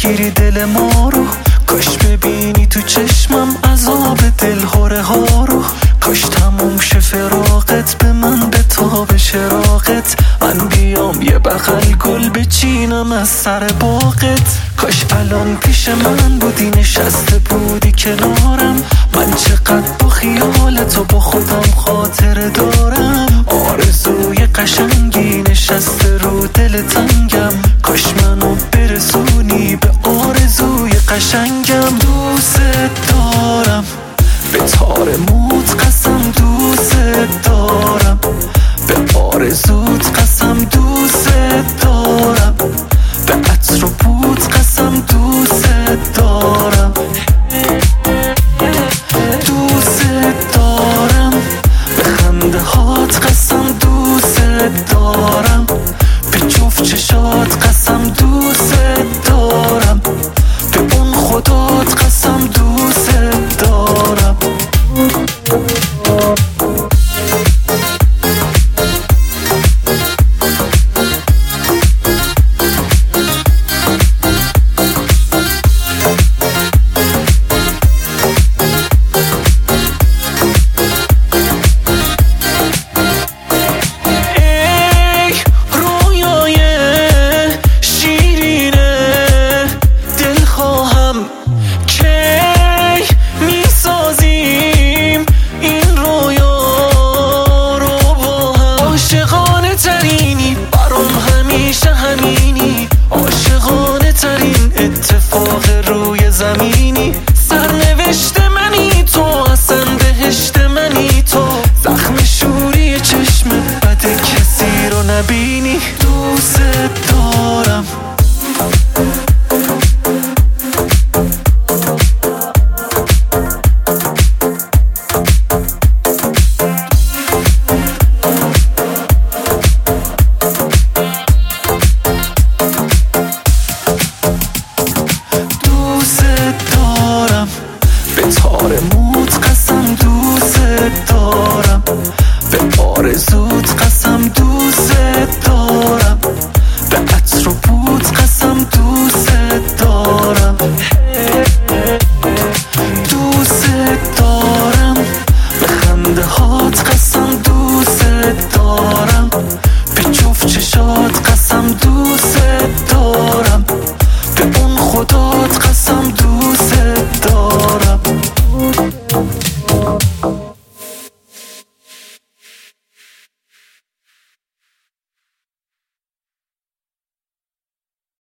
بگیری دل ما رو، کاش ببینی تو چشمم عذاب دلهوره ها رو. کاش تموم شه فراقت، به من بتاب شراقت، من بیام یه بغل گل بچینم از سر باغت. کاش الان پیش من بودی، نشسته بودی کنارم، من چقدر با خیالت و با خودم خاطره دارم. آرزوی قشنگی نشسته رو دل تنگم، کاش منو برسونی به آرزوی قشنگم. دوست دارم به تار موت قسم، دوست دارم به آرزوت قسم، دوست دارم به عطر و بود قسم، دوست دارم. دوست دارم به خنده هات قسم، دوست دارم به جفت چشات قسم، دوست دارم به اون خدات قسم، دوست دارم.